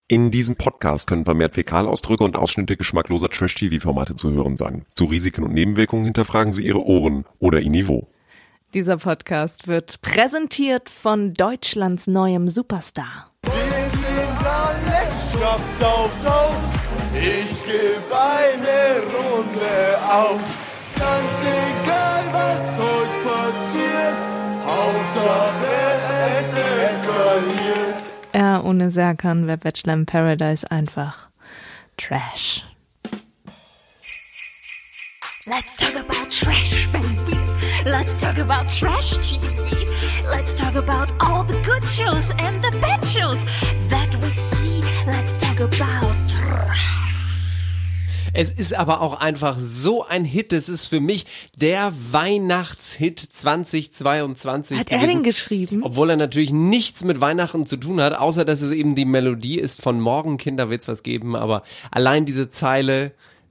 In diesem Podcast können vermehrt Fäkalausdrücke und Ausschnitte geschmackloser Trash-TV-Formate zu hören sein. Zu Risiken und Nebenwirkungen hinterfragen Sie Ihre Ohren oder Ihr Niveau. Dieser Podcast wird präsentiert von Deutschlands neuem Superstar. Ich geb eine Runde auf. Ganz egal, was heute passiert, Hauptsache es eskaliert. Ja, ohne Serkan wäre Bachelor in Paradise einfach Trash. Let's talk about trash, baby. Let's talk about trash TV. Let's talk about all the good shows and the bad shows that we see. Let's talk about trash. Es ist aber auch einfach so ein Hit. Es ist für mich der Weihnachtshit 2022 Hat er den geschrieben? Obwohl er natürlich nichts mit Weihnachten zu tun hat, außer dass es eben die Melodie ist von Morgen, Kinder, wird's was geben. Aber allein diese Zeile,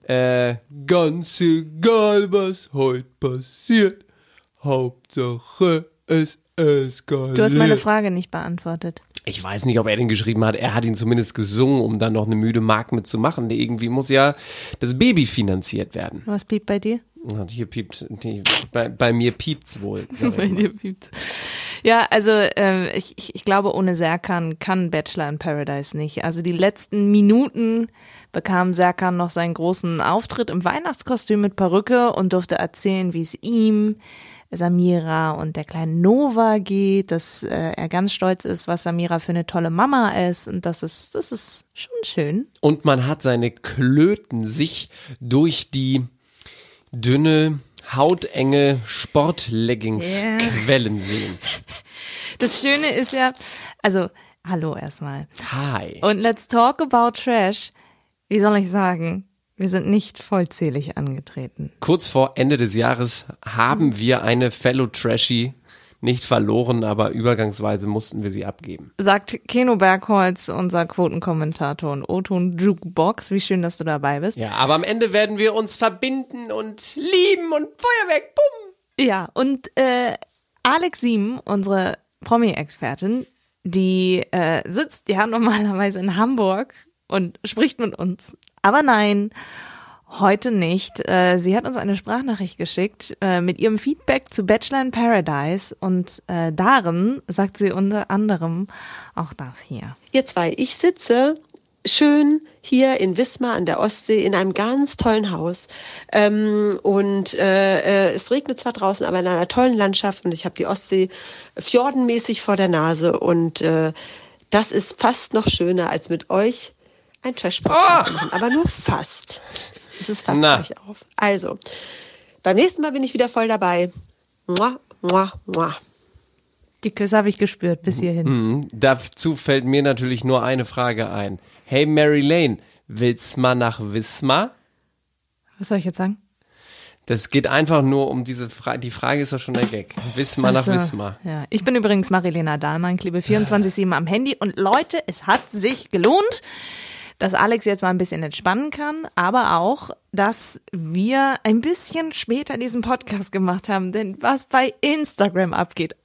ganz egal, was heute passiert, Hauptsache es eskaliert. Du hast meine Frage nicht beantwortet. Ich weiß nicht, ob er den geschrieben hat. Er hat ihn zumindest gesungen, um dann noch eine müde Mark mitzumachen. Irgendwie muss ja das Baby finanziert werden. Was piept bei dir? Hier piept, bei mir piept's wohl. Bei dir piept's. Ja, also ich glaube, ohne Serkan kann Bachelor in Paradise nicht. Also die letzten Minuten bekam Serkan noch seinen großen Auftritt im Weihnachtskostüm mit Perücke und durfte erzählen, wie es ihm, Samira und der kleinen Nova geht, dass er ganz stolz ist, was Samira für eine tolle Mama ist, und das ist schon schön. Und man hat seine Klöten sich durch die dünne, hautenge Sportleggings quellen sehen. Das Schöne ist ja, also hallo erstmal. Hi. Und let's talk about trash. Wie soll ich sagen? Wir sind nicht vollzählig angetreten. Kurz vor Ende des Jahres haben wir eine Fellow Trashy nicht verloren, aber übergangsweise mussten wir sie abgeben. Sagt Keno Bergholz, unser Quotenkommentator und O-Ton Jukebox. Wie schön, dass du dabei bist. Ja, aber am Ende werden wir uns verbinden und lieben und Feuerwerk, bumm. Ja, und Alex Siem, unsere Promi-Expertin, die sitzt ja normalerweise in Hamburg und spricht mit uns. Aber nein, heute nicht. Sie hat uns eine Sprachnachricht geschickt mit ihrem Feedback zu Bachelor in Paradise, und darin sagt sie unter anderem auch das hier. Ihr zwei, ich sitze schön hier in Wismar an der Ostsee in einem ganz tollen Haus und es regnet zwar draußen, aber in einer tollen Landschaft, und ich habe die Ostsee fjordenmäßig vor der Nase, und das ist fast noch schöner als mit euch ein Trash-Podcast machen, aber nur fast. Es ist fast euch auf. Also, beim nächsten Mal bin ich wieder voll dabei. Mua, mua, mua. Die Küsse habe ich gespürt bis hierhin. Dazu fällt mir natürlich nur eine Frage ein. Hey Mary Lane, willst mal nach Wismar? Was soll ich jetzt sagen? Das geht einfach nur um diese Frage. Die Frage ist doch schon der Gag. Wismar nach Wismar. Ja. Ich bin übrigens Marilena Dahlmann, klebe 24/7 am Handy. Und Leute, es hat sich gelohnt, dass Alex jetzt mal ein bisschen entspannen kann, aber auch, dass wir ein bisschen später diesen Podcast gemacht haben, denn was bei Instagram abgeht,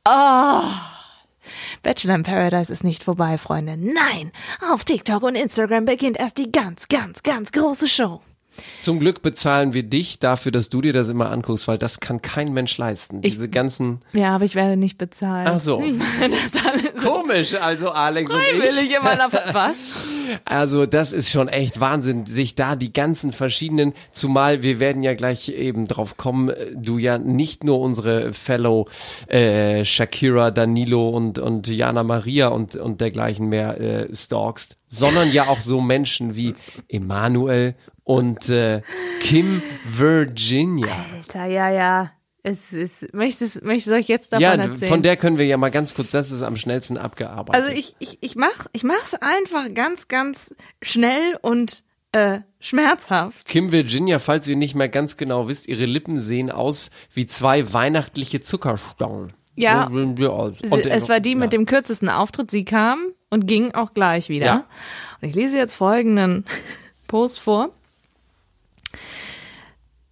Bachelor in Paradise ist nicht vorbei, Freunde. Nein, auf TikTok und Instagram beginnt erst die ganz, ganz, ganz große Show. Zum Glück bezahlen wir dich dafür, dass du dir das immer anguckst, weil das kann kein Mensch leisten. Diese ganzen... Ja, aber ich werde nicht bezahlt. Ach so. Komisch, also Alex und ich. Will ich immer nach was? Also das ist schon echt Wahnsinn, sich da die ganzen verschiedenen, zumal wir werden ja gleich eben drauf kommen, du ja nicht nur unsere Fellow Shakira, Danilo und Jana Maria und dergleichen mehr stalkst, sondern ja auch so Menschen wie Emanuel und Kim Virginia. Alter, ja. Möchtest du euch jetzt davon erzählen? Ja, von der können wir ja mal ganz kurz, das ist am schnellsten abgearbeitet. Also ich mach's einfach ganz, ganz schnell und schmerzhaft. Kim Virginia, falls ihr nicht mehr ganz genau wisst, ihre Lippen sehen aus wie zwei weihnachtliche Zuckerstangen. Ja, es war die mit dem kürzesten Auftritt. Sie kam und ging auch gleich wieder. Ja. Und ich lese jetzt folgenden Post vor.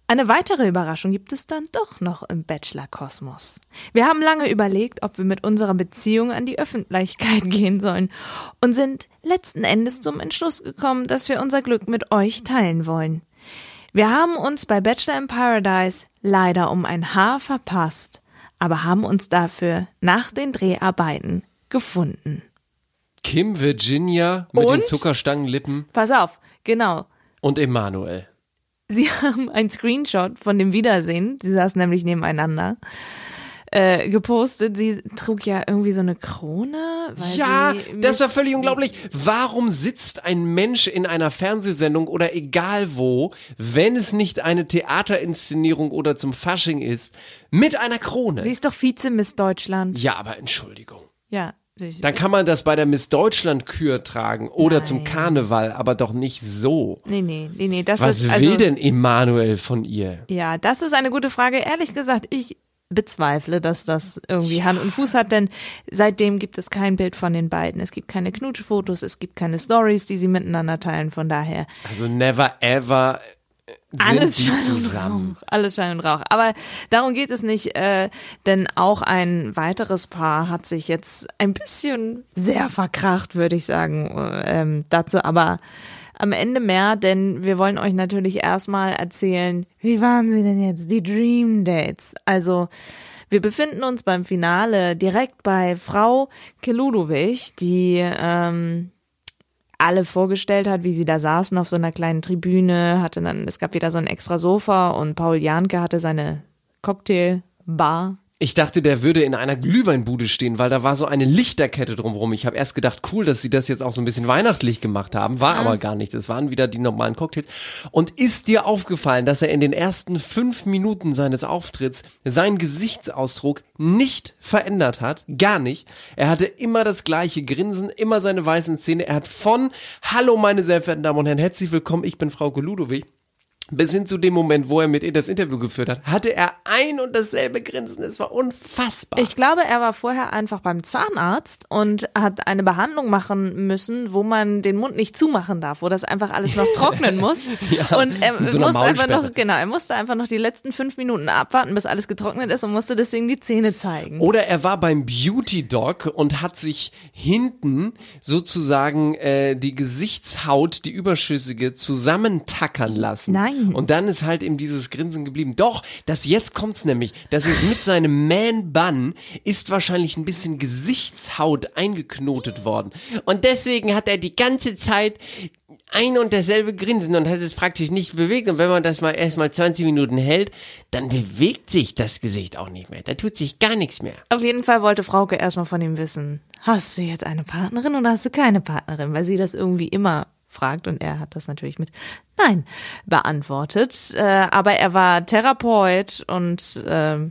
Eine weitere Überraschung gibt es dann doch noch im Bachelor-Kosmos. Wir haben lange überlegt, ob wir mit unserer Beziehung an die Öffentlichkeit gehen sollen und sind letzten Endes zum Entschluss gekommen, dass wir unser Glück mit euch teilen wollen. Wir haben uns bei Bachelor in Paradise leider um ein Haar verpasst, aber haben uns dafür nach den Dreharbeiten gefunden. Kim Virginia mit den Und? Zuckerstangenlippen Pass auf, genau. und Emanuel. Sie haben einen Screenshot von dem Wiedersehen, sie saßen nämlich nebeneinander, gepostet. Sie trug ja irgendwie so eine Krone. Weil Ja, sie das war völlig unglaublich. Warum sitzt ein Mensch in einer Fernsehsendung oder egal wo, wenn es nicht eine Theaterinszenierung oder zum Fasching ist, mit einer Krone? Sie ist doch Vize-Miss Deutschland. Ja, aber Entschuldigung. Ja. Dann kann man das bei der Miss Deutschland-Kür tragen oder Nein. zum Karneval, aber doch nicht so. Nee. Das Was ist, will denn Emanuel von ihr? Ja, das ist eine gute Frage. Ehrlich gesagt, ich bezweifle, dass das irgendwie Hand und Fuß hat, denn seitdem gibt es kein Bild von den beiden. Es gibt keine Knutschfotos, es gibt keine Stories, die sie miteinander teilen, von daher. Also never ever sind die zusammen. Alles Schein und Rauch. Aber darum geht es nicht, denn auch ein weiteres Paar hat sich jetzt ein bisschen sehr verkracht, würde ich sagen. Dazu aber am Ende mehr, denn wir wollen euch natürlich erstmal erzählen, wie waren sie denn jetzt, die Dream Dates? Also wir befinden uns beim Finale direkt bei Frau Keludovic, die alle vorgestellt hat, wie sie da saßen auf so einer kleinen Tribüne, es gab wieder so ein extra Sofa und Paul Janke hatte seine Cocktailbar. Ich dachte, der würde in einer Glühweinbude stehen, weil da war so eine Lichterkette drumherum. Ich habe erst gedacht, cool, dass sie das jetzt auch so ein bisschen weihnachtlich gemacht haben. War aber gar nicht. Es waren wieder die normalen Cocktails. Und ist dir aufgefallen, dass er in den ersten 5 Minuten seines Auftritts seinen Gesichtsausdruck nicht verändert hat? Gar nicht. Er hatte immer das gleiche Grinsen, immer seine weißen Zähne. Er hat von Hallo, meine sehr verehrten Damen und Herren, herzlich willkommen, ich bin Frau Keludovic, bis hin zu dem Moment, wo er mit ihr das Interview geführt hat, hatte er ein und dasselbe Grinsen. Es war unfassbar. Ich glaube, er war vorher einfach beim Zahnarzt und hat eine Behandlung machen müssen, wo man den Mund nicht zumachen darf, wo das einfach alles noch trocknen muss. Ja, und er mit so einer musste einfach Maulsperre. er musste einfach noch die letzten 5 Minuten abwarten, bis alles getrocknet ist und musste deswegen die Zähne zeigen. Oder er war beim Beauty Doc und hat sich hinten sozusagen die Gesichtshaut, die überschüssige, zusammentackern lassen. Nein. Und dann ist halt eben dieses Grinsen geblieben. Doch, jetzt kommt's nämlich. Das ist mit seinem Man-Bun ist wahrscheinlich ein bisschen Gesichtshaut eingeknotet worden. Und deswegen hat er die ganze Zeit ein und dasselbe Grinsen und hat es praktisch nicht bewegt. Und wenn man das mal erstmal 20 Minuten hält, dann bewegt sich das Gesicht auch nicht mehr. Da tut sich gar nichts mehr. Auf jeden Fall wollte Frauke erstmal von ihm wissen, hast du jetzt eine Partnerin oder hast du keine Partnerin? Weil sie das irgendwie immer fragt und er hat das natürlich mit Nein beantwortet. Aber er war Therapeut und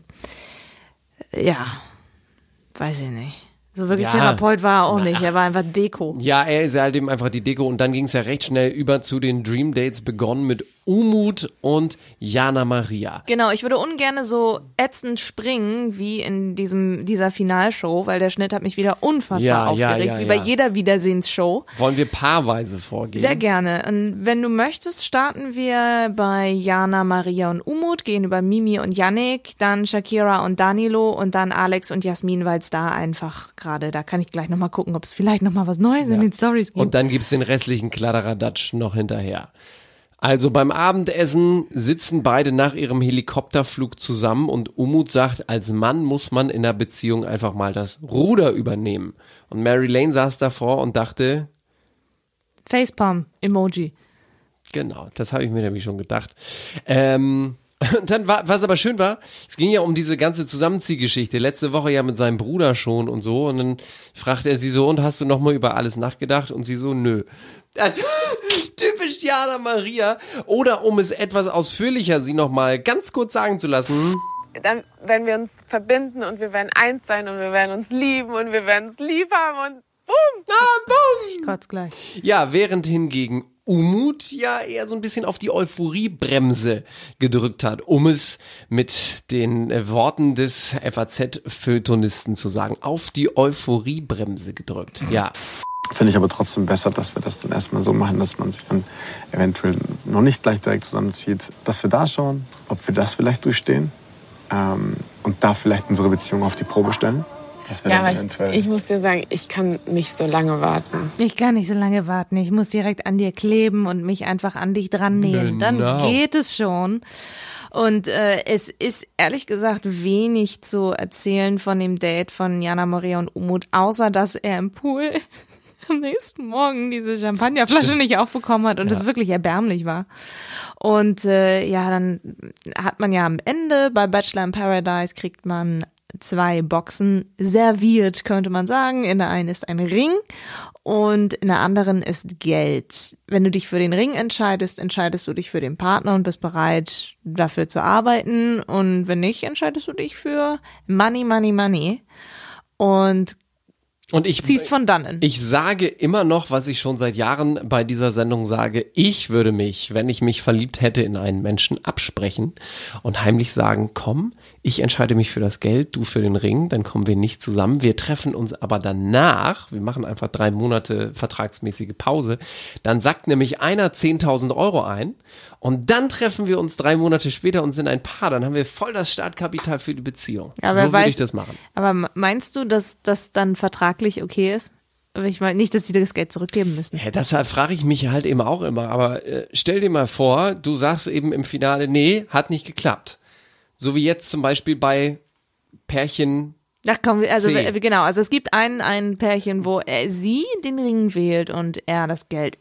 weiß ich nicht. So wirklich Ja, Therapeut war er auch nicht. Er war einfach Deko. Ja, er ist halt eben einfach die Deko und dann ging es ja recht schnell über zu den Dream Dates, begonnen mit Umut und Jana Maria. Genau, ich würde ungern so ätzend springen wie in dieser Finalshow, weil der Schnitt hat mich wieder unfassbar aufgeregt, wie bei jeder Wiedersehensshow. Wollen wir paarweise vorgehen? Sehr gerne. Und wenn du möchtest, starten wir bei Jana, Maria und Umut, gehen über Mimi und Yannick, dann Shakira und Danilo und dann Alex und Jasmin, weil es da einfach gerade, da kann ich gleich nochmal gucken, ob es vielleicht nochmal was Neues in den Stories gibt. Und dann gibt's den restlichen Kladderadatsch noch hinterher. Also beim Abendessen sitzen beide nach ihrem Helikopterflug zusammen und Umut sagt, als Mann muss man in einer Beziehung einfach mal das Ruder übernehmen. Und Mary Lane saß davor und dachte, Facepalm-Emoji. genau, das habe ich mir nämlich schon gedacht. Und dann was aber schön war, es ging ja um diese ganze Zusammenziehgeschichte. Letzte Woche ja mit seinem Bruder schon und so. Und dann fragt er sie so, und hast du nochmal über alles nachgedacht? Und sie so, nö. Also, typisch Jana Maria. Oder um es etwas ausführlicher sie nochmal ganz kurz sagen zu lassen. Dann werden wir uns verbinden und wir werden eins sein und wir werden uns lieben und wir werden es lieb haben und boom! boom! Ich kotz gleich. Ja, während hingegen Umut ja eher so ein bisschen auf die Euphoriebremse gedrückt hat, um es mit den Worten des FAZ-Feuilletonisten zu sagen. Auf die Euphoriebremse gedrückt, ja. Finde ich aber trotzdem besser, dass wir das dann erstmal so machen, dass man sich dann eventuell noch nicht gleich direkt zusammenzieht. Dass wir da schauen, ob wir das vielleicht durchstehen und da vielleicht unsere Beziehung auf die Probe stellen. Ja, aber ich muss dir sagen, ich kann nicht so lange warten. Ich kann nicht so lange warten. Ich muss direkt an dir kleben und mich einfach an dich dran nähen. Dann geht es schon. Und es ist ehrlich gesagt wenig zu erzählen von dem Date von Jana Maria und Umut, außer dass er im Pool am nächsten Morgen diese Champagnerflasche nicht aufbekommen hat und es wirklich erbärmlich war. Und dann hat man ja am Ende bei Bachelor in Paradise kriegt man 2 Boxen serviert, könnte man sagen. In der einen ist ein Ring und in der anderen ist Geld. Wenn du dich für den Ring entscheidest, entscheidest du dich für den Partner und bist bereit, dafür zu arbeiten. Und wenn nicht, entscheidest du dich für Money, Money, Money. Und ich ziehst von dannen. Ich sage immer noch, was ich schon seit Jahren bei dieser Sendung sage. Ich würde mich, wenn ich mich verliebt hätte in einen Menschen, absprechen und heimlich sagen, komm, ich entscheide mich für das Geld, du für den Ring, dann kommen wir nicht zusammen. Wir treffen uns aber danach, wir machen einfach 3 Monate vertragsmäßige Pause, dann sackt nämlich einer 10.000 Euro ein und dann treffen wir uns 3 Monate später und sind ein Paar. Dann haben wir voll das Startkapital für die Beziehung. Aber so würde ich das machen. Aber meinst du, dass das dann vertraglich okay ist? Ich meine nicht, dass sie das Geld zurückgeben müssen. Ja, deshalb frage ich mich halt eben auch immer. Aber stell dir mal vor, du sagst eben im Finale, nee, hat nicht geklappt. So wie jetzt zum Beispiel bei Pärchen. Ach komm, also 10. genau, also es gibt ein Pärchen, wo sie den Ring wählt und er das Geld.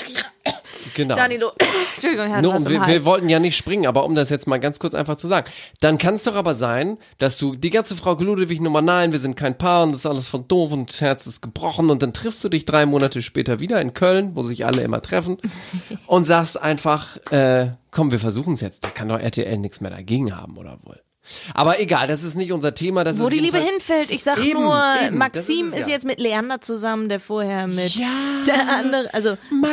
Genau. Danilo, Entschuldigung, hat Nur, was im Hals. wir wollten ja nicht springen, aber um das jetzt mal ganz kurz einfach zu sagen, dann kann es doch aber sein, dass du die ganze Frau Ludwig Nummer, nein, wir sind kein Paar und das ist alles von doof und das Herz ist gebrochen und dann triffst du dich 3 Monate später wieder in Köln, wo sich alle immer treffen und sagst einfach, komm, wir versuchen es jetzt, da kann doch RTL nichts mehr dagegen haben, oder wohl? Aber egal, das ist nicht unser Thema. Das Wo ist die Liebe hinfällt. Ich sag eben, nur, eben, Maxim ist jetzt mit Leander zusammen, der vorher mit der andere, also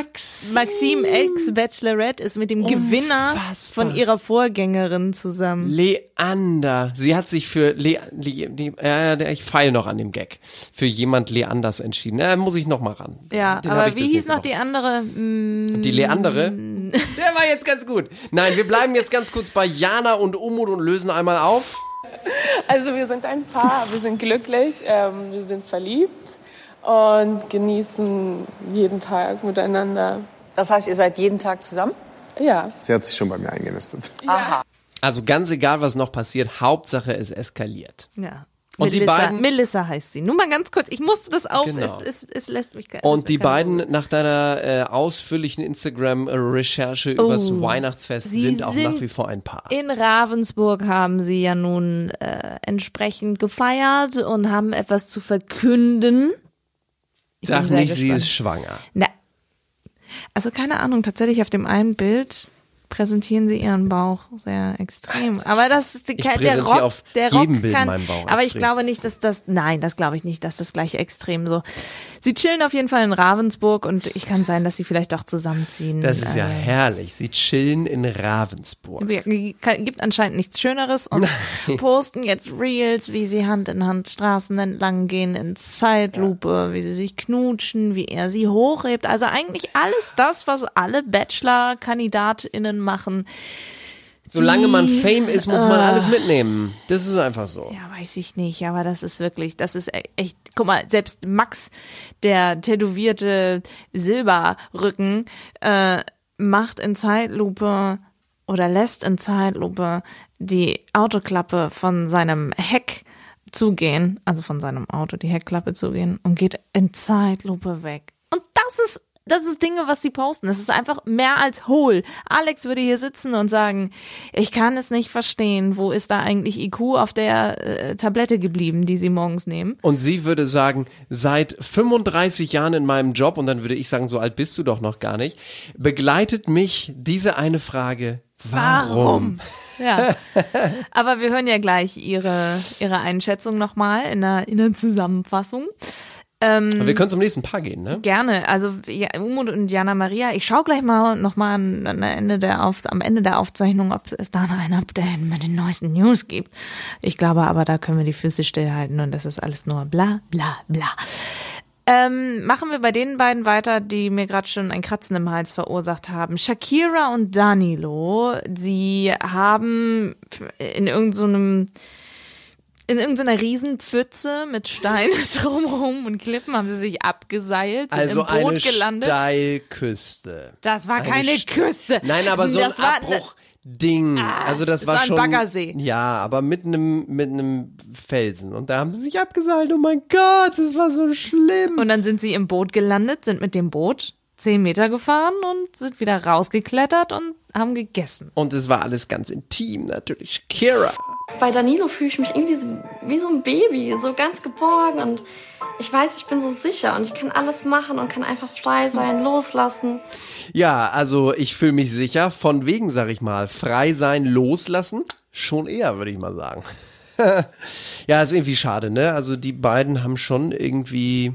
Maxim Ex-Bachelorette ist mit dem Gewinner von ihrer Vorgängerin zusammen. Leander. Sie hat sich für ich feile noch an dem Gag. Für jemand Leanders entschieden. Muss ich noch mal ran. Ja, aber wie hieß noch die andere? Die Leandere? Der war jetzt ganz gut. Nein, wir bleiben jetzt ganz kurz bei Jana und Umut und lösen einmal auf. Also wir sind ein Paar, wir sind glücklich, wir sind verliebt und genießen jeden Tag miteinander. Das heißt, ihr seid jeden Tag zusammen? Ja. Sie hat sich schon bei mir eingenistet. Aha. Also ganz egal, was noch passiert, Hauptsache es eskaliert. Ja. Und die beiden, Melissa heißt sie. Nur mal ganz kurz, ich musste das auf, genau. es lässt mich und die beiden nach deiner ausführlichen Instagram-Recherche übers Weihnachtsfest sind auch nach wie vor ein Paar. In Ravensburg haben sie ja nun entsprechend gefeiert und haben etwas zu verkünden. Sag nicht, sie ist schwanger. Na, also keine Ahnung, tatsächlich auf dem einen Bild präsentieren sie ihren Bauch sehr extrem. Aber das ist der Rock, auf der jedem Rock Bild kann, meinen Bauch aber extrem. ich glaube nicht, dass das glaube ich nicht, dass das gleich extrem so. Sie chillen auf jeden Fall in Ravensburg und ich kann sein, dass sie vielleicht auch zusammenziehen. Das ist ja herrlich. Sie chillen in Ravensburg. Gibt anscheinend nichts Schöneres und posten jetzt Reels, wie sie Hand in Hand Straßen entlang gehen in Zeitlupe, wie sie sich knutschen, wie er sie hochhebt. Also eigentlich alles das, was alle Bachelor-KandidatInnen machen. Solange man Fame ist, muss man alles mitnehmen. Das ist einfach so. Ja, weiß ich nicht, aber das ist echt, guck mal, selbst Max, der tätowierte Silberrücken, macht in Zeitlupe oder lässt in Zeitlupe die Autoklappe von seinem Heck zugehen, also von seinem Auto die Heckklappe zugehen und geht in Zeitlupe weg. Und das ist Dinge, was die posten. Das ist einfach mehr als hohl. Alex würde hier sitzen und sagen, ich kann es nicht verstehen. Wo ist da eigentlich IQ auf der Tablette geblieben, die sie morgens nehmen? Und sie würde sagen, seit 35 Jahren in meinem Job, und dann würde ich sagen, so alt bist du doch noch gar nicht, begleitet mich diese eine Frage, warum? Ja, aber wir hören ja gleich ihre Einschätzung nochmal in der Zusammenfassung. Wir können zum nächsten Paar gehen, ne? Gerne. Also ja, Umut und Jana Maria. Ich schaue gleich mal nochmal am Ende der Aufzeichnung, ob es da noch ein Update mit den neuesten News gibt. Ich glaube aber, da können wir die Füße stillhalten und das ist alles nur bla bla bla. Machen wir bei den beiden weiter, die mir gerade schon ein Kratzen im Hals verursacht haben. Shakira und Danilo, sie haben in irgendeiner Riesenpfütze mit Steinen drumherum und Klippen haben sie sich abgeseilt, sind Also im Boot eine gelandet. Steilküste. Das war keine Küste. Nein, aber so Das ein war Abbruchding. Also das war ein schon Baggersee. Ja, aber mit einem Felsen. Und da haben sie sich abgeseilt. Oh mein Gott, das war so schlimm. Und dann sind sie im Boot gelandet, sind mit dem Boot 10 Meter gefahren und sind wieder rausgeklettert und haben gegessen. Und es war alles ganz intim, natürlich. Shakira. Bei Danilo fühle ich mich irgendwie wie so ein Baby, so ganz geborgen und ich weiß, ich bin so sicher und ich kann alles machen und kann einfach frei sein, loslassen. Ja, also ich fühle mich sicher. Von wegen, sag ich mal, frei sein, loslassen. Schon eher, würde ich mal sagen. Ja, ist irgendwie schade, ne? Also die beiden haben schon irgendwie...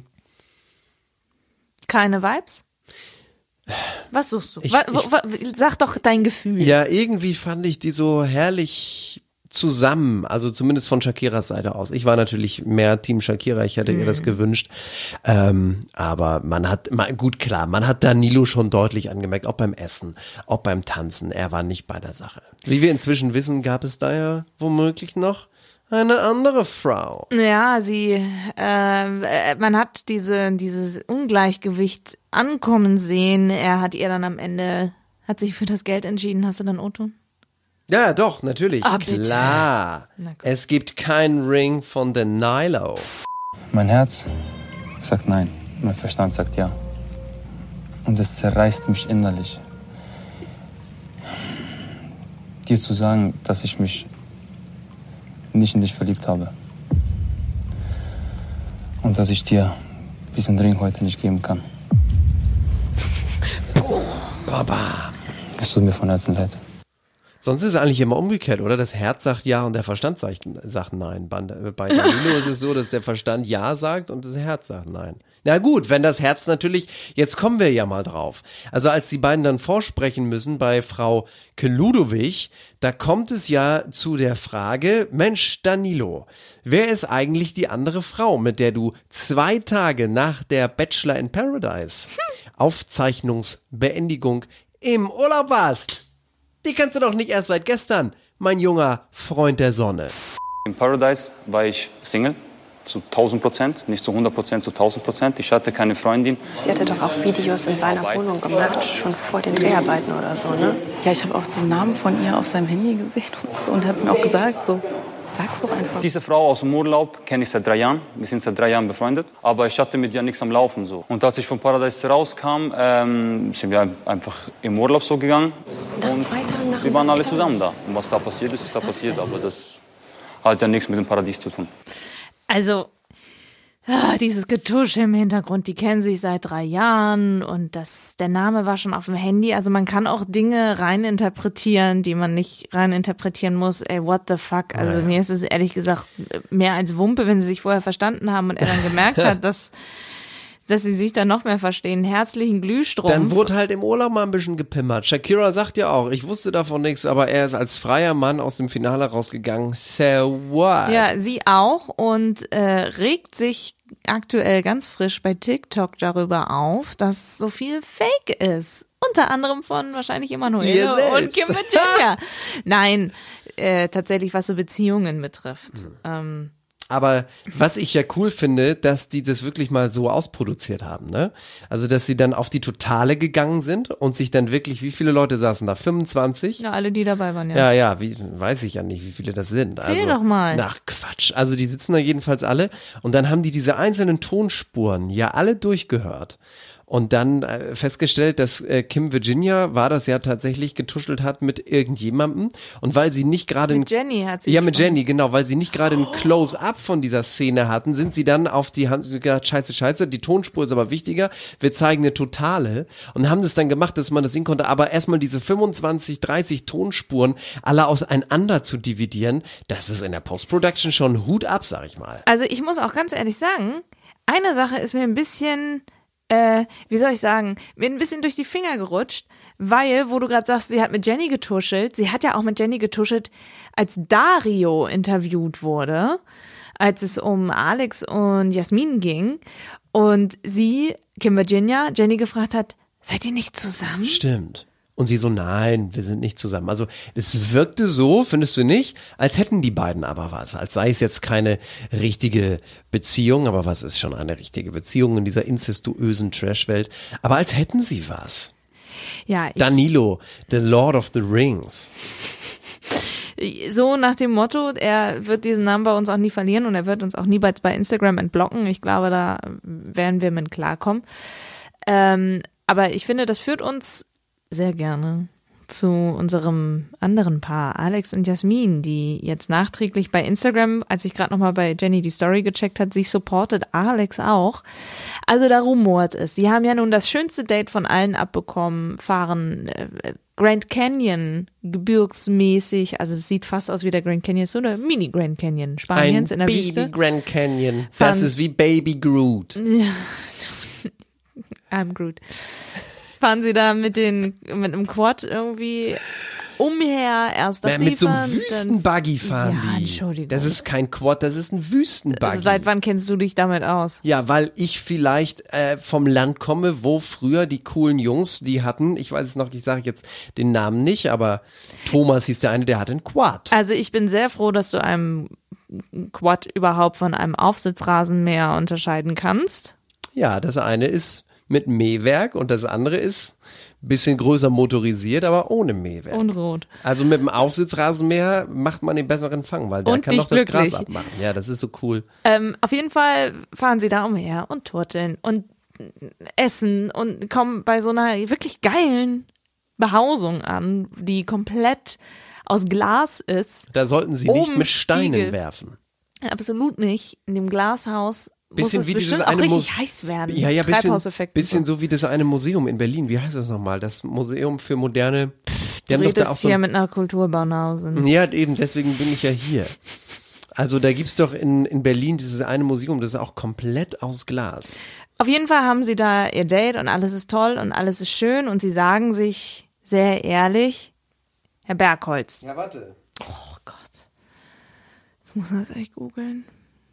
Keine Vibes? Was suchst du? Sag doch dein Gefühl. Ja, irgendwie fand ich die so herrlich zusammen, also zumindest von Shakiras Seite aus. Ich war natürlich mehr Team Shakira, ich hätte ihr das gewünscht. Aber man hat Danilo schon deutlich angemerkt, ob beim Essen, ob beim Tanzen, er war nicht bei der Sache. Wie wir inzwischen wissen, gab es da ja womöglich noch eine andere Frau. Ja, man hat dieses Ungleichgewicht ankommen sehen. Er hat ihr dann am Ende, hat sich für das Geld entschieden. Hast du dann O-Ton? Ja, doch, natürlich. Bitte. Klar. Es gibt keinen Ring von Danilo. Mein Herz sagt nein, mein Verstand sagt ja. Und es zerreißt mich innerlich. Dir zu sagen, dass ich mich nicht in dich verliebt habe. Und dass ich dir diesen Ring heute nicht geben kann. Baba. Es tut mir von Herzen leid. Sonst ist es eigentlich immer umgekehrt, oder? Das Herz sagt ja und der Verstand sagt nein. Bei Danilo ist es so, dass der Verstand ja sagt und das Herz sagt nein. Na gut, wenn das Herz natürlich, jetzt kommen wir ja mal drauf. Also als die beiden dann vorsprechen müssen bei Frau Keludowich, da kommt es ja zu der Frage, Mensch Danilo, wer ist eigentlich die andere Frau, mit der du 2 Tage nach der Bachelor in Paradise Aufzeichnungsbeendigung im Urlaub warst? Die kennst du doch nicht erst seit gestern, mein junger Freund der Sonne. In Paradise war ich Single, zu 1000%, nicht zu 100%, zu 1000%. Ich hatte keine Freundin. Sie hatte doch auch Videos in seiner Wohnung gemacht, schon vor den Dreharbeiten oder so, ne? Ja, ich habe auch den Namen von ihr auf seinem Handy gesehen und hat es mir auch gesagt, so. Sag's doch einfach. Diese Frau aus dem Urlaub kenne ich seit 3 Jahren. Wir sind seit 3 Jahren befreundet. Aber ich hatte mit ihr nichts am Laufen. So. Und als ich von Paradise rauskam, sind wir einfach im Urlaub so gegangen. Und wir waren alle zusammen da. Und was da passiert ist, ist da passiert. Aber das hat ja nichts mit dem Paradies zu tun. Also, dieses Getusche im Hintergrund, die kennen sich seit 3 Jahren und der Name war schon auf dem Handy. Also man kann auch Dinge reininterpretieren, die man nicht reininterpretieren muss. Ey, what the fuck? Also mir ist es ehrlich gesagt mehr als Wumpe, wenn sie sich vorher verstanden haben und er dann gemerkt hat, dass sie sich dann noch mehr verstehen. Herzlichen Glühstrumpf. Dann wurde halt im Urlaub mal ein bisschen gepimmert. Shakira sagt ja auch, ich wusste davon nichts, aber er ist als freier Mann aus dem Finale rausgegangen. So what? Ja, sie auch und regt sich aktuell ganz frisch bei TikTok darüber auf, dass so viel Fake ist. Unter anderem von wahrscheinlich Emanuele und Kim Virginia. Nein, tatsächlich was so Beziehungen betrifft. Aber was ich ja cool finde, dass die das wirklich mal so ausproduziert haben, ne? Also, dass sie dann auf die Totale gegangen sind und sich dann wirklich, wie viele Leute saßen da? 25? Ja, alle, die dabei waren, ja. Ja, weiß ich ja nicht, wie viele das sind. Zähl doch mal. Ach, Quatsch. Also, die sitzen da jedenfalls alle und dann haben die diese einzelnen Tonspuren ja alle durchgehört. Und dann festgestellt, dass Kim Virginia war das ja tatsächlich getuschelt hat mit irgendjemandem. Und weil sie nicht gerade mit Jenny hat sie ja, mit Jenny, genau, weil sie nicht gerade ein Close-up von dieser Szene hatten, sind sie dann auf die Hand gesagt, scheiße, die Tonspur ist aber wichtiger, wir zeigen eine Totale und haben das dann gemacht, dass man das sehen konnte, aber erstmal diese 25, 30 Tonspuren alle auseinander zu dividieren, das ist in der Post-Production schon Hut ab, sag ich mal. Also ich muss auch ganz ehrlich sagen, eine Sache ist mir ein bisschen wie soll ich sagen, mir ein bisschen durch die Finger gerutscht, weil, wo du gerade sagst, sie hat mit Jenny getuschelt, sie hat ja auch mit Jenny getuschelt, als Dario interviewt wurde, als es um Alex und Jasmin ging Und sie, Kim Virginia, Jenny gefragt hat, seid ihr nicht zusammen? Stimmt. Und sie so, nein, wir sind nicht zusammen. Also es wirkte so, findest du nicht, als hätten die beiden aber was. Als sei es jetzt keine richtige Beziehung, aber was ist schon eine richtige Beziehung in dieser inzestuösen Trash-Welt? Aber als hätten sie was. Ja, Danilo, the Lord of the Rings. So nach dem Motto, er wird diesen Namen bei uns auch nie verlieren und er wird uns auch nie bei Instagram entblocken. Ich glaube, da werden wir mit klarkommen. Aber ich finde, das führt uns sehr gerne zu unserem anderen Paar, Alex und Jasmin, die jetzt nachträglich bei Instagram, als ich gerade nochmal bei Jenny die Story gecheckt hat, sie supportet Alex auch. Also da rumort es. Sie haben ja nun das schönste Date von allen abbekommen, fahren Grand Canyon gebirgsmäßig, also es sieht fast aus wie der Grand Canyon, so der Mini Grand Canyon Spaniens in der Wüste. Baby Grand Canyon, das ist wie Baby Groot. Ja, I'm Groot. Fahren sie da mit einem Quad irgendwie umher, erst auf die mit so einem Wand, Wüstenbuggy fahren ja, die. Entschuldigung. Das ist kein Quad, das ist ein Wüstenbuggy. Also seit wann kennst du dich damit aus? Ja, weil ich vielleicht vom Land komme, wo früher die coolen Jungs, die hatten, ich weiß es noch, ich sage jetzt den Namen nicht, aber Thomas hieß der eine, der hatte einen Quad. Also ich bin sehr froh, dass du einem Quad überhaupt von einem Aufsitzrasenmäher unterscheiden kannst. Ja, das eine ist mit Mähwerk und das andere ist ein bisschen größer motorisiert, aber ohne Mähwerk. Und rot. Also mit dem Aufsitzrasenmäher macht man den besseren Fang, weil der und kann doch das glücklich. Gras abmachen. Ja, das ist so cool. Auf jeden Fall fahren sie da umher und turteln und essen und kommen bei so einer wirklich geilen Behausung an, die komplett aus Glas ist. Da sollten sie nicht Oben mit Steinen Spiegel. werfen. Absolut nicht. In dem Glashaus Bisschen muss es wie dieses bestimmt auch eine richtig heiß werden. Ja, Treibhauseffekt. bisschen so wie das eine Museum in Berlin. Wie heißt das nochmal? Das Museum für moderne. Die haben Du doch da auch redest so. hier mit einer Kulturbanause. Ja, eben, deswegen bin ich ja hier. Also da gibt's doch in Berlin dieses eine Museum, das ist auch komplett aus Glas. Auf jeden Fall haben sie da ihr Date und alles ist toll und alles ist schön und sie sagen sich sehr ehrlich, Herr Bergholz. Ja, warte. Oh Gott. Jetzt muss man das echt googeln.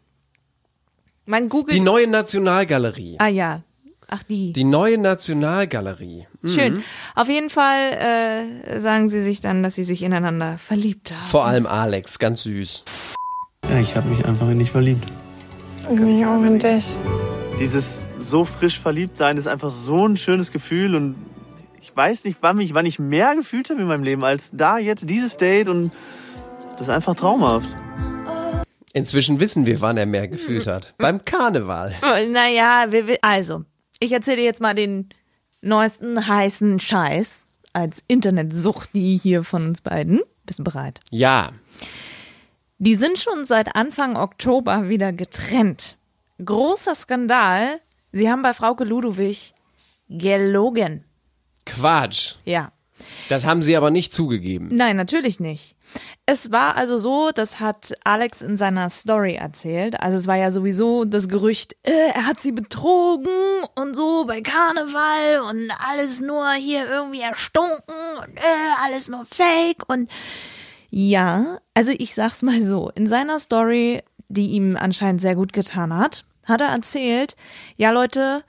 Man googelt. Die neue Nationalgalerie. Ah ja. Ach, die. Die neue Nationalgalerie. Schön. Auf jeden Fall sagen sie sich dann, dass sie sich ineinander verliebt haben. Vor allem Alex, ganz süß. Ja, ich habe mich einfach in dich verliebt. Ich mich auch in dich. Dieses so frisch verliebt sein ist einfach so ein schönes Gefühl und ich weiß nicht, wann ich mehr gefühlt habe in meinem Leben als da jetzt dieses Date und das ist einfach traumhaft. Inzwischen wissen wir, wann er mehr gefühlt hat. Beim Karneval. Naja, also, ich erzähle dir jetzt mal den neuesten heißen Scheiß als Internetsuchti hier von uns beiden. Bist du bereit? Ja. Die sind schon seit Anfang Oktober wieder getrennt. Großer Skandal. Sie haben bei Frauke Ludowig gelogen. Quatsch. Ja. Das haben sie aber nicht zugegeben. Nein, natürlich nicht. Es war also so, das hat Alex in seiner Story erzählt. Also es war ja sowieso das Gerücht, er hat sie betrogen und so bei Karneval und alles nur hier irgendwie erstunken und alles nur Fake und ja, also ich sag's mal so, in seiner Story, die ihm anscheinend sehr gut getan hat, hat er erzählt, ja Leute,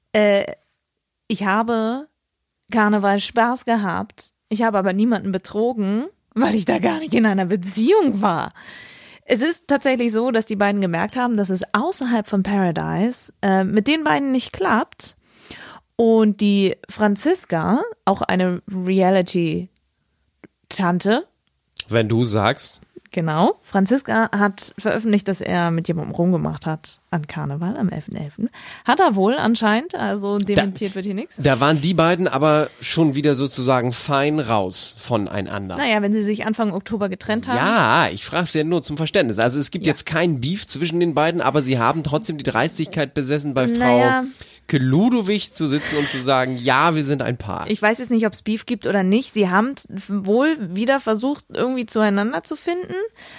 ich habe Karneval Spaß gehabt, ich habe aber niemanden betrogen, weil ich da gar nicht in einer Beziehung war. Es ist tatsächlich so, dass die beiden gemerkt haben, dass es außerhalb von Paradise mit den beiden nicht klappt und die Franziska, auch eine Reality-Tante, wenn du sagst. Genau. Franziska hat veröffentlicht, dass er mit jemandem rumgemacht hat an Karneval am 11.11. Hat er wohl anscheinend, also dementiert wird hier nichts. Da waren die beiden aber schon wieder sozusagen fein raus voneinander. Naja, wenn sie sich Anfang Oktober getrennt haben. Ja, ich frage es ja nur zum Verständnis. Also es gibt jetzt kein Beef zwischen den beiden, aber sie haben trotzdem die Dreistigkeit besessen, bei Frau Ludowig zu sitzen und zu sagen, ja, wir sind ein Paar. Ich weiß jetzt nicht, ob es Beef gibt oder nicht. Sie haben wohl wieder versucht, irgendwie zueinander zu finden,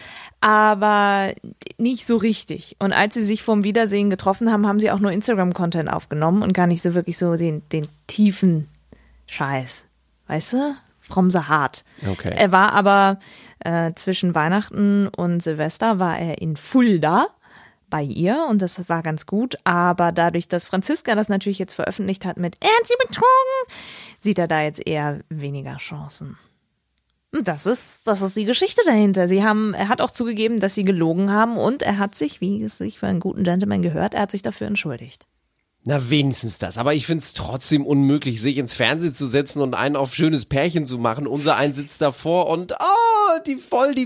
aber nicht so richtig. Und als sie sich vorm Wiedersehen getroffen haben, haben sie auch nur Instagram-Content aufgenommen und gar nicht so wirklich so den tiefen Scheiß. Weißt du? From the heart. Okay. Er war aber zwischen Weihnachten und Silvester war er in Fulda bei ihr und das war ganz gut, aber dadurch, dass Franziska das natürlich jetzt veröffentlicht hat mit, er hat sie betrogen, sieht er da jetzt eher weniger Chancen. Und das ist die Geschichte dahinter. Er hat auch zugegeben, dass sie gelogen haben und er hat sich, wie es sich für einen guten Gentleman gehört, er hat sich dafür entschuldigt. Na, wenigstens das. Aber ich find's trotzdem unmöglich, sich ins Fernsehen zu setzen und einen auf schönes Pärchen zu machen. Unser ein sitzt davor und die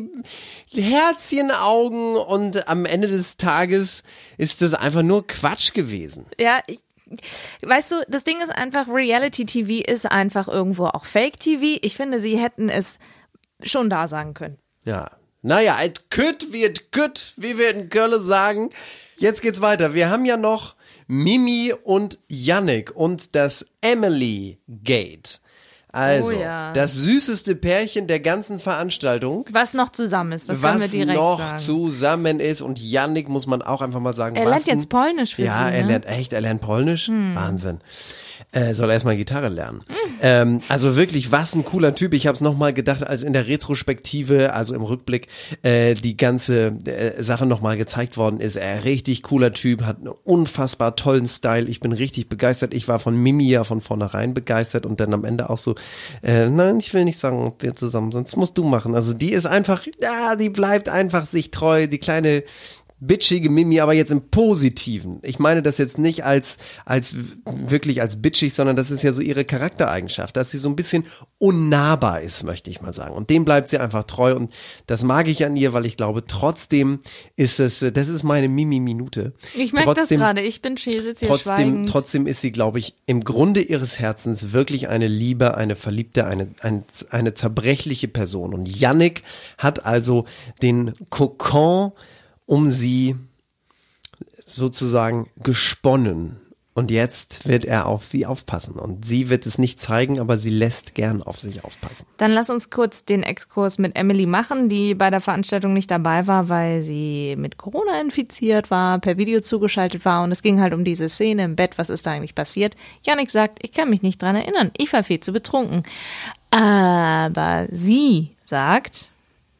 Herzchenaugen und am Ende des Tages ist das einfach nur Quatsch gewesen. Ja, weißt du, das Ding ist einfach, Reality-TV ist einfach irgendwo auch Fake-TV. Ich finde, sie hätten es schon da sagen können. Ja. Naja, et kütt wird kütt, wie wir in Köln sagen. Jetzt geht's weiter. Wir haben ja noch Mimi und Yannick und das Emily Gate. Also, das süßeste Pärchen der ganzen Veranstaltung. Was noch zusammen ist, das können wir direkt sagen. Was noch zusammen ist und Yannick muss man auch einfach mal sagen. Er lernt jetzt Polnisch für sie, ja, er lernt Polnisch. Wahnsinn. Soll erstmal Gitarre lernen. Also wirklich, was ein cooler Typ. Ich habe es nochmal gedacht, als in der Retrospektive, also im Rückblick, die ganze Sache nochmal gezeigt worden ist. Richtig cooler Typ, hat einen unfassbar tollen Style. Ich bin richtig begeistert. Ich war von Mimi ja von vornherein begeistert und dann am Ende auch so, nein, ich will nicht sagen, ob wir zusammen sind. Das musst du machen. Also die ist einfach, die bleibt einfach sich treu. Die kleine bitchige Mimi, aber jetzt im Positiven. Ich meine das jetzt nicht als wirklich als bitchig, sondern das ist ja so ihre Charaktereigenschaft, dass sie so ein bisschen unnahbar ist, möchte ich mal sagen. Und dem bleibt sie einfach treu und das mag ich an ihr, weil ich glaube, trotzdem ist das ist meine Mimi-Minute. Ich merke das gerade, ich sitze hier schweigend. Trotzdem ist sie, glaube ich, im Grunde ihres Herzens wirklich eine Liebe, eine Verliebte, eine zerbrechliche Person. Und Yannick hat also den Kokon um sie sozusagen gesponnen. Und jetzt wird er auf sie aufpassen. Und sie wird es nicht zeigen, aber sie lässt gern auf sich aufpassen. Dann lass uns kurz den Exkurs mit Emily machen, die bei der Veranstaltung nicht dabei war, weil sie mit Corona infiziert war, per Video zugeschaltet war. Und es ging halt um diese Szene im Bett. Was ist da eigentlich passiert? Yannick sagt, ich kann mich nicht dran erinnern. Ich war viel zu betrunken. Aber sie sagt...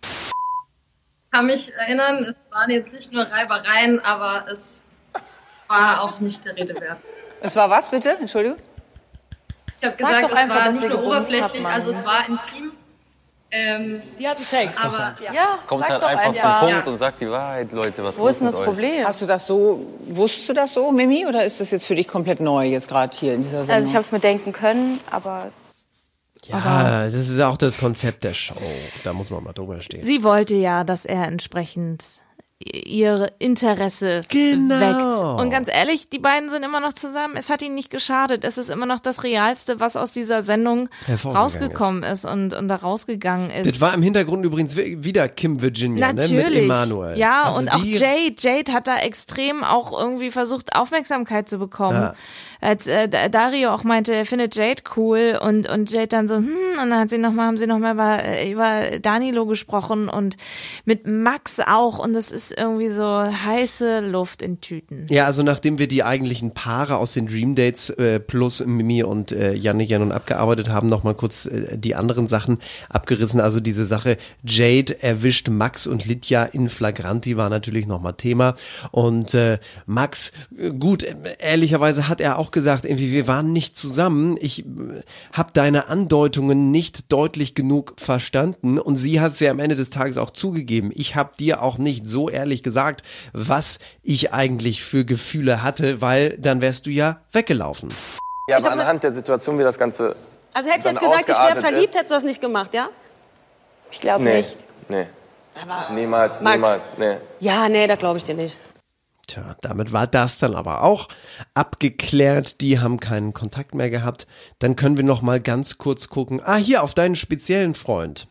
Ich kann mich erinnern, es waren jetzt nicht nur Reibereien, aber es war auch nicht der Rede wert. Es war was, bitte? Entschuldigung? Ich habe gesagt, es war nicht nur oberflächlich, also es war intim. Die hatten Sex. Aber, Kommt halt einfach zum Punkt und sagt die Wahrheit, Leute, was Wo ist denn das Problem? Wusstest du das so, Mimi, oder ist das jetzt für dich komplett neu, jetzt gerade hier in dieser Sendung? Also ich habe es mir denken können, aber... Ja, das ist auch das Konzept der Show. Da muss man mal drüber stehen. Sie wollte ja, dass er entsprechend ihr Interesse weckt. Und ganz ehrlich, die beiden sind immer noch zusammen. Es hat ihnen nicht geschadet. Es ist immer noch das Realste, was aus dieser Sendung rausgekommen ist und da rausgegangen ist. Das war im Hintergrund übrigens wieder Kim Virginia, natürlich, ne, mit Emanuel. Ja, also und auch Jade. Jade hat da extrem auch irgendwie versucht, Aufmerksamkeit zu bekommen. Ja. Als Dario auch meinte, er findet Jade cool und Jade dann so, und dann haben sie nochmal über Danilo gesprochen und mit Max auch und das ist irgendwie so heiße Luft in Tüten. Ja, also nachdem wir die eigentlichen Paare aus den Dream Dates plus Mimi und Yannick ja nun abgearbeitet haben, nochmal kurz die anderen Sachen abgerissen. Also diese Sache, Jade erwischt Max und Lydia in Flagranti war natürlich nochmal Thema und Max, gut, ehrlicherweise hat er auch gesagt, irgendwie wir waren nicht zusammen, ich habe deine Andeutungen nicht deutlich genug verstanden und sie hat es ja am Ende des Tages auch zugegeben. Ich habe dir auch nicht so ehrlich gesagt, was ich eigentlich für Gefühle hatte, weil dann wärst du ja weggelaufen. Ja, aber anhand der Situation, wie das Ganze also hätte ich jetzt gesagt, ich wäre verliebt, hättest du das nicht gemacht, ja? Ich glaube nicht. Nee. Aber niemals, nee. Ja, nee, das glaube ich dir nicht. Tja, damit war das dann aber auch abgeklärt. Die haben keinen Kontakt mehr gehabt. Dann können wir noch mal ganz kurz gucken. Hier auf deinen speziellen Freund.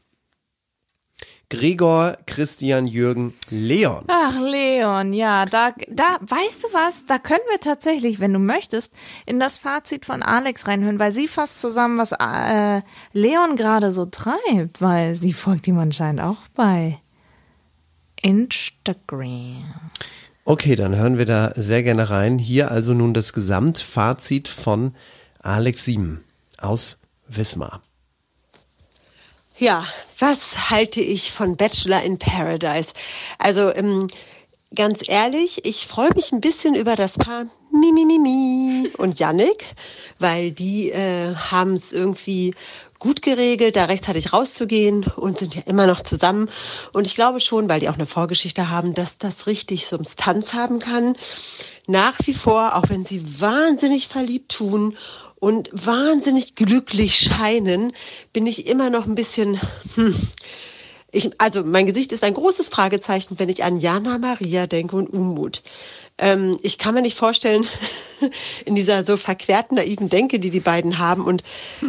Gregor, Christian, Jürgen, Leon. Ach, Leon, ja, da, weißt du was, da können wir tatsächlich, wenn du möchtest, in das Fazit von Alex reinhören, weil sie fasst zusammen, was Leon gerade so treibt, weil sie folgt ihm anscheinend auch bei Instagram. Okay, dann hören wir da sehr gerne rein. Hier also nun das Gesamtfazit von Alex Sieben aus Wismar. Ja, was halte ich von Bachelor in Paradise? Also ganz ehrlich, ich freue mich ein bisschen über das Paar Mimi und Yannick, weil die haben es irgendwie gut geregelt, da rechtzeitig rauszugehen und sind ja immer noch zusammen. Und ich glaube schon, weil die auch eine Vorgeschichte haben, dass das richtig Substanz haben kann. Nach wie vor, auch wenn sie wahnsinnig verliebt tun und wahnsinnig glücklich scheinen, bin ich immer noch ein bisschen... Also mein Gesicht ist ein großes Fragezeichen, wenn ich an Jana Maria denke und Umut. Ich kann mir nicht vorstellen, in dieser so verquerten, naiven Denke, die beiden haben. Und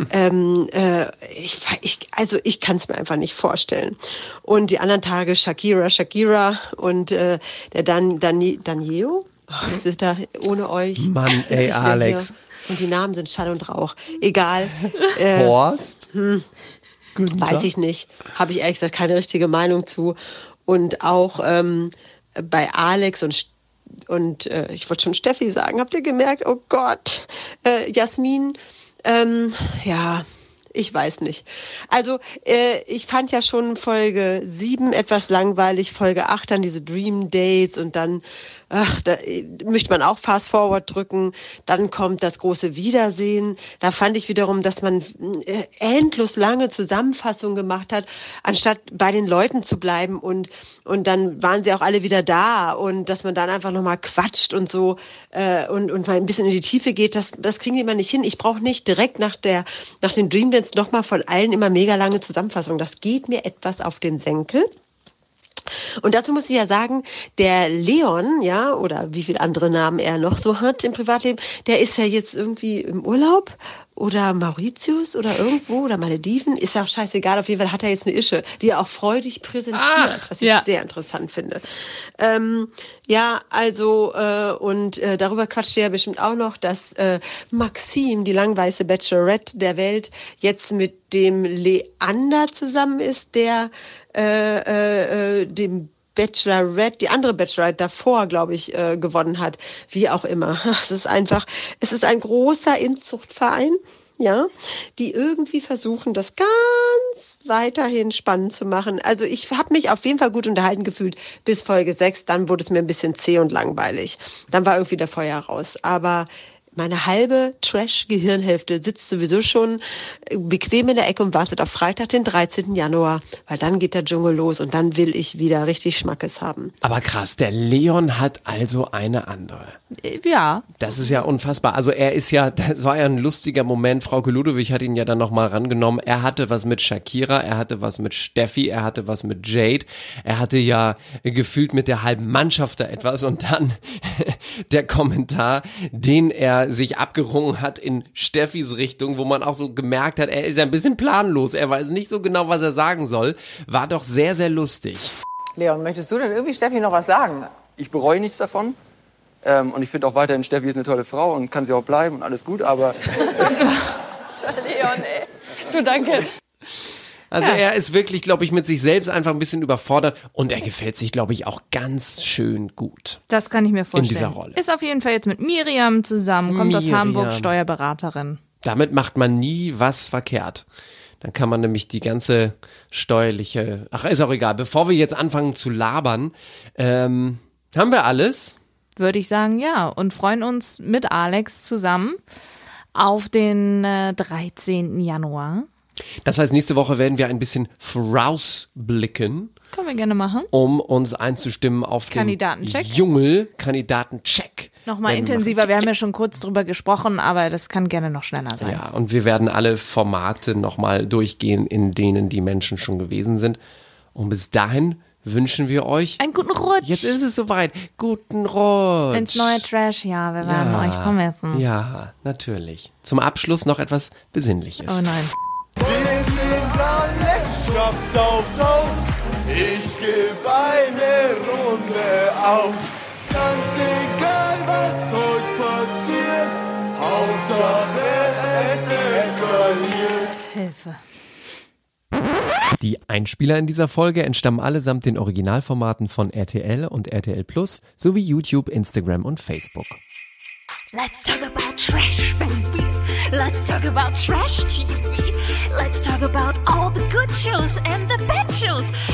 ich kann es mir einfach nicht vorstellen. Und die anderen Tage Shakira und der Daniel. Jetzt ist da ohne euch. Mann, ey, Alex. Und die Namen sind Schall und Rauch. Egal. Horst? Weiß ich nicht. Habe ich ehrlich gesagt keine richtige Meinung zu. Und auch bei Alex und ich wollte schon Steffi sagen, habt ihr gemerkt? Oh Gott. Jasmin, ja, ich weiß nicht. Also ich fand ja schon Folge 7 etwas langweilig, Folge 8 dann diese Dream Dates und dann da möchte man auch Fast Forward drücken. Dann kommt das große Wiedersehen. Da fand ich wiederum, dass man endlos lange Zusammenfassungen gemacht hat, anstatt bei den Leuten zu bleiben und dann waren sie auch alle wieder da und dass man dann einfach nochmal quatscht und so und mal ein bisschen in die Tiefe geht, das kriegen die immer nicht hin. Ich brauche nicht direkt nach den Dream Dance nochmal von allen immer mega lange Zusammenfassungen. Das geht mir etwas auf den Senkel. Und dazu muss ich ja sagen, der Leon, ja, oder wie viele andere Namen er noch so hat im Privatleben, der ist ja jetzt irgendwie im Urlaub oder Mauritius oder irgendwo oder Malediven, ist ja auch scheißegal, auf jeden Fall hat er jetzt eine Ische, die er auch freudig präsentiert, was ich sehr interessant finde. Ja, also und darüber quatscht ihr ja bestimmt auch noch, dass Maxime, die langweiße Bachelorette der Welt, jetzt mit dem Leander zusammen ist, der dem Bachelorette, die andere Bachelorette davor, glaube ich, gewonnen hat. Wie auch immer. Es ist ein großer Inzuchtverein, ja, die irgendwie versuchen, das ganz weiterhin spannend zu machen. Also ich habe mich auf jeden Fall gut unterhalten gefühlt bis Folge 6, dann wurde es mir ein bisschen zäh und langweilig. Dann war irgendwie der Feuer raus. Aber meine halbe Trash-Gehirnhälfte sitzt sowieso schon bequem in der Ecke und wartet auf Freitag, den 13. Januar, weil dann geht der Dschungel los und dann will ich wieder richtig Schmackes haben. Aber krass, der Leon hat also eine andere. Ja. Das ist ja unfassbar. Also das war ja ein lustiger Moment. Frauke Ludowig hat ihn ja dann nochmal rangenommen. Er hatte was mit Shakira, er hatte was mit Steffi, er hatte was mit Jade. Er hatte ja gefühlt mit der halben Mannschaft da etwas und dann der Kommentar, den er sich abgerungen hat in Steffis Richtung, wo man auch so gemerkt hat, er ist ein bisschen planlos, er weiß nicht so genau, was er sagen soll, war doch sehr, sehr lustig. Leon, möchtest du denn irgendwie Steffi noch was sagen? Ich bereue nichts davon und ich finde auch weiterhin, Steffi ist eine tolle Frau und kann sie auch bleiben und alles gut, aber... Leon, ey. Du, danke. Also er ist wirklich, glaube ich, mit sich selbst einfach ein bisschen überfordert und er gefällt sich, glaube ich, auch ganz schön gut. Das kann ich mir vorstellen. In dieser Rolle. Ist auf jeden Fall jetzt mit Miriam zusammen, kommt aus Hamburg, Steuerberaterin. Damit macht man nie was verkehrt. Dann kann man nämlich die ganze steuerliche, ist auch egal. Bevor wir jetzt anfangen zu labern, haben wir alles? Würde ich sagen, ja. Und freuen uns mit Alex zusammen auf den 13. Januar. Das heißt, nächste Woche werden wir ein bisschen vorausblicken. Können wir gerne machen. Um uns einzustimmen auf den Kandidatencheck. Nochmal intensiver, wir haben ja schon kurz drüber gesprochen, aber das kann gerne noch schneller sein. Ja, und wir werden alle Formate nochmal durchgehen, in denen die Menschen schon gewesen sind. Und bis dahin wünschen wir euch einen guten Rutsch. Jetzt ist es soweit. Guten Rutsch. Ins neue Trash, wir werden euch vermissen. Ja, natürlich. Zum Abschluss noch etwas Besinnliches. Oh nein. Wir sind Alex, Schnaps aufs Haus. Ich geb eine Runde auf. Ganz egal, was heute passiert. Hauptsache es eskaliert. Hilfe. Die Einspieler in dieser Folge entstammen allesamt den Originalformaten von RTL und RTL Plus sowie YouTube, Instagram und Facebook. Let's talk about trash, baby. Let's talk about trash TV. Let's talk about all the good shows and the bad shows